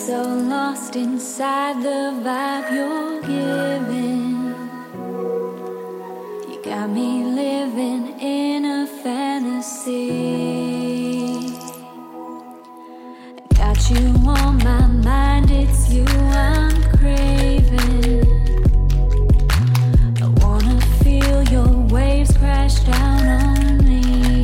so lost inside the vibe you're giving. You got me living in a fantasy. I got you on my mind, it's you I'm craving. I wanna feel your waves crash down on me.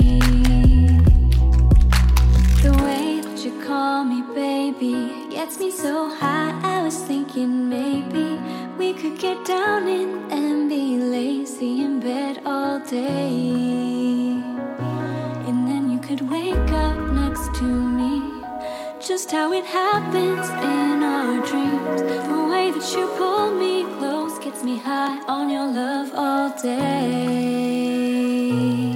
The way that you call me baby gets me so high. I was thinking maybe we could get down in and be lazy in bed all day, and then you could wake up next to me. Just how it happens in our dreams. The way that you pull me close gets me high on your love all day.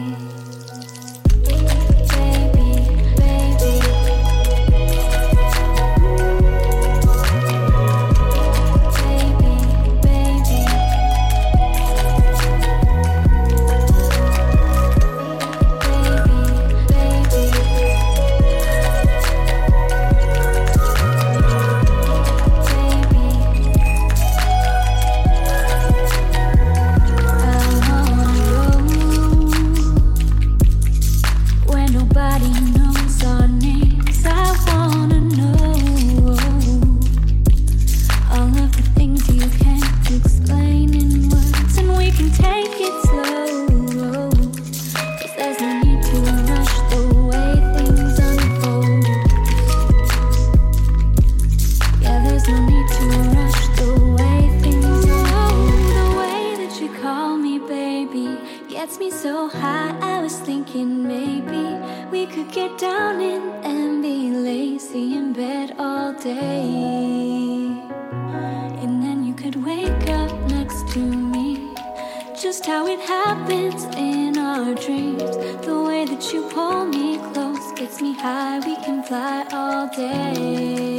Fly all day.